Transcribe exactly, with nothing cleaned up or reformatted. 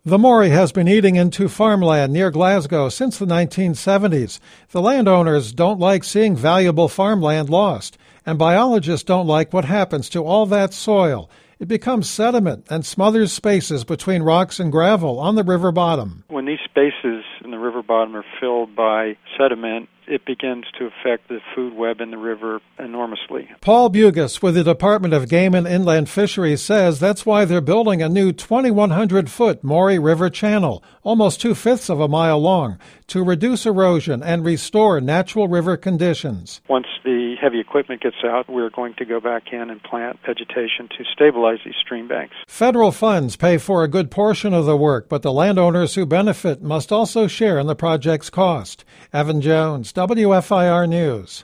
The Moray has been eating into farmland near Glasgow since the nineteen seventies. The landowners don't like seeing valuable farmland lost, and biologists don't like what happens to all that soil. It becomes sediment and smothers spaces between rocks and gravel on the river bottom. When these spaces in the river bottom are filled by sediment, it begins to affect the food web in the river enormously. Paul Bugas with the Department of Game and Inland Fisheries says that's why they're building a new twenty-one hundred foot Moray River channel, almost two-fifths of a mile long, to reduce erosion and restore natural river conditions. Once the heavy equipment gets out, we're going to go back in and plant vegetation to stabilize these stream banks. Federal funds pay for a good portion of the work, but the landowners who benefit must also share in the project's cost. Evan Jones, W F I R News.